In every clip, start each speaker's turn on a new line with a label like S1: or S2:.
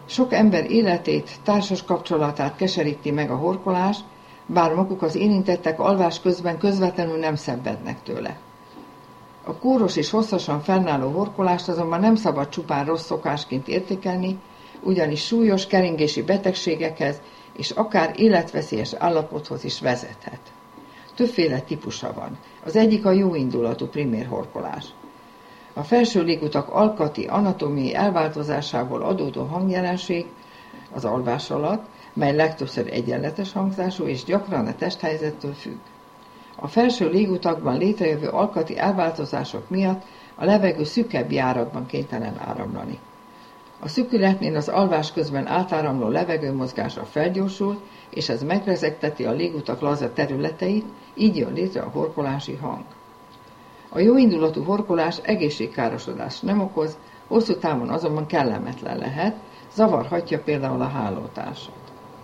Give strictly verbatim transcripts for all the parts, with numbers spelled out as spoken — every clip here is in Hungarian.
S1: Sok ember életét, társas kapcsolatát keseríti meg a horkolás, bár maguk az érintettek alvás közben közvetlenül nem szenvednek tőle. A kóros és hosszasan fennálló horkolást azonban nem szabad csupán rossz szokásként értékelni, ugyanis súlyos keringési betegségekhez és akár életveszélyes állapothoz is vezethet. Többféle típusa van. Az egyik a jóindulatú primér horkolás. A felső légutak alkati, anatómiai elváltozásából adódó hangjelenség az alvás alatt, mely legtöbbször egyenletes hangzású és gyakran a testhelyzettől függ. A felső légutakban létrejövő alkati elváltozások miatt a levegő szűkebb járatban kénytelen áramlani. A szűkületnél az alvás közben átáramló levegőmozgása felgyorsul, és ez megrezegteti a légutak laza területeit, így jön létre a horkolási hang. A jóindulatú horkolás egészségkárosodást nem okoz, hosszú távon azonban kellemetlen lehet, zavarhatja például a hálótársat.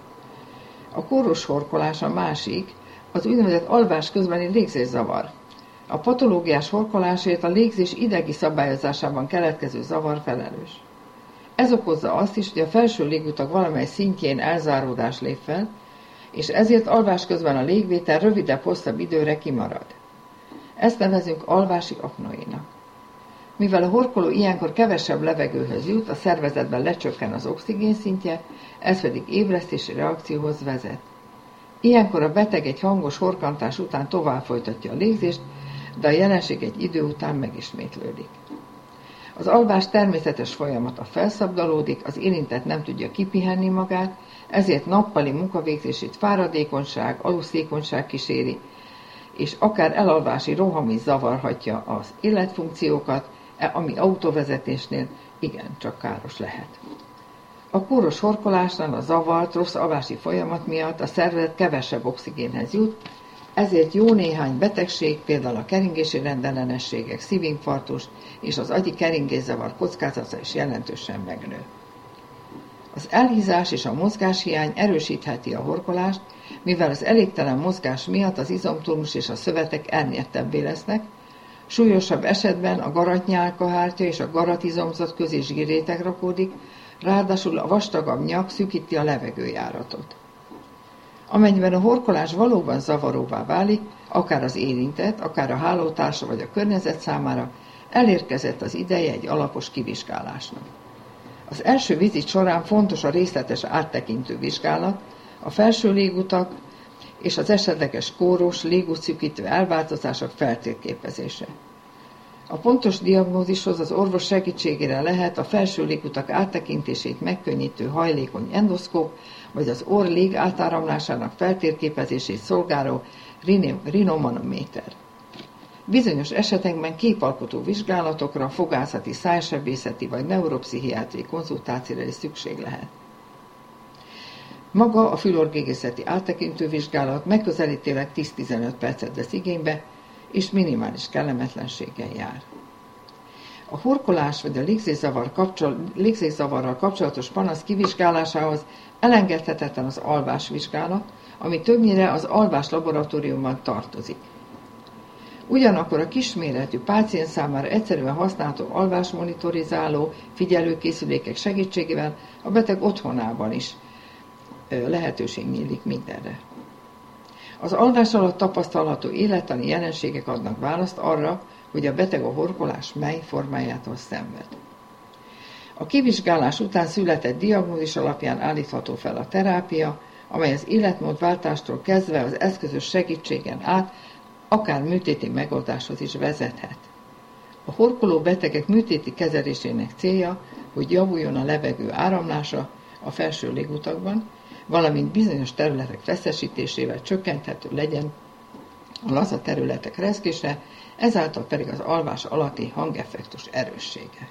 S1: A kóros horkolás a másik, az úgynevezett alvás közbeni légzészavar. A patológiás horkolásért a légzés idegi szabályozásában keletkező zavar felelős. Ez okozza azt is, hogy a felső légutak valamely szintjén elzáródás lép fel, és ezért alvás közben a légvétel rövidebb-hosszabb időre kimarad. Ezt nevezünk alvási apnoénak. Mivel a horkoló ilyenkor kevesebb levegőhöz jut, a szervezetben lecsökken az oxigén szintje, ez pedig ébresztési reakcióhoz vezet. Ilyenkor a beteg egy hangos horkantás után tovább folytatja a légzést, de a jelenség egy idő után megismétlődik. Az alvás természetes folyamata felszabdalódik, az érintett nem tudja kipihenni magát, ezért nappali munkavégzését fáradékonyság, aluszékonyság kíséri, és akár elalvási roham is zavarhatja az életfunkciókat, ami autóvezetésnél igencsak káros lehet. A kóros horkolásnál a zavart, rossz alvási folyamat miatt a szervezet kevesebb oxigénhez jut, ezért jó néhány betegség, például a keringési rendellenességek, szívinfarktus és az agyi keringészavar kockázata is jelentősen megnő. Az elhízás és a mozgáshiány erősítheti a horkolást, mivel az elégtelen mozgás miatt az izomturnus és a szövetek elnyertebbé lesznek, súlyosabb esetben a garatnyálkahártya és a garatizomzat közé zsírréteg rakódik, ráadásul a vastagabb nyak szűkíti a levegőjáratot. Amennyiben a horkolás valóban zavaróvá válik, akár az érintett, akár a hálótársa vagy a környezet számára, elérkezett az ideje egy alapos kivizsgálásnak. Az első vizit során fontos a részletes áttekintő vizsgálat, a felső légutak és az esetleges kóros, légútszűkítő elváltozások feltérképezése. A pontos diagnózishoz az orvos segítségére lehet a felső légutak áttekintését megkönnyítő hajlékony endoszkóp, vagy az orr légátáramlásának feltérképezését szolgáló rinomanométer. Bizonyos esetekben képalkotó vizsgálatokra, fogászati, szájsebészeti vagy neuropszichiátriai konzultációra is szükség lehet. Maga a fülorgégészeti áttekintő vizsgálat megközelítőleg tíz-tizenöt percet vesz igénybe, és minimális kellemetlenséggel jár. A horkolás vagy a légzészavar kapcsol, légzészavarral kapcsolatos panasz kivizsgálásához elengedhetetlen az alvásvizsgálat, ami többnyire az alvás laboratóriumban tartozik. Ugyanakkor a kisméretű páciens számára egyszerűen használható alvásmonitorizáló figyelőkészülékek segítségével a beteg otthonában is lehetőség nyílik mindenre. Az alvás alatt tapasztalható élettani jelenségek adnak választ arra, hogy a beteg a horkolás mely formájától szenved. A kivizsgálás után született diagnózis alapján állítható fel a terápia, amely az életmódváltástól kezdve az eszközös segítségen át akár műtéti megoldáshoz is vezethet. A horkoló betegek műtéti kezelésének célja, hogy javuljon a levegő áramlása a felső légutakban, valamint bizonyos területek feszesítésével csökkenthető legyen a laza területek rezgése, ezáltal pedig az alvás alatti hangeffektus erőssége.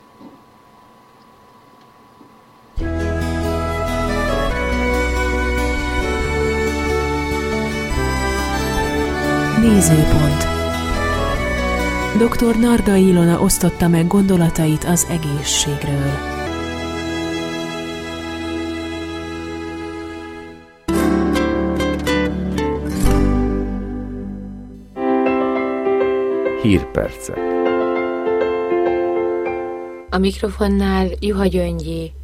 S2: Nézőpont. doktor Nardai Ilona osztotta meg gondolatait az egészségről.
S3: Hírpercek.
S4: A mikrofonnál Juha Gyöngyi.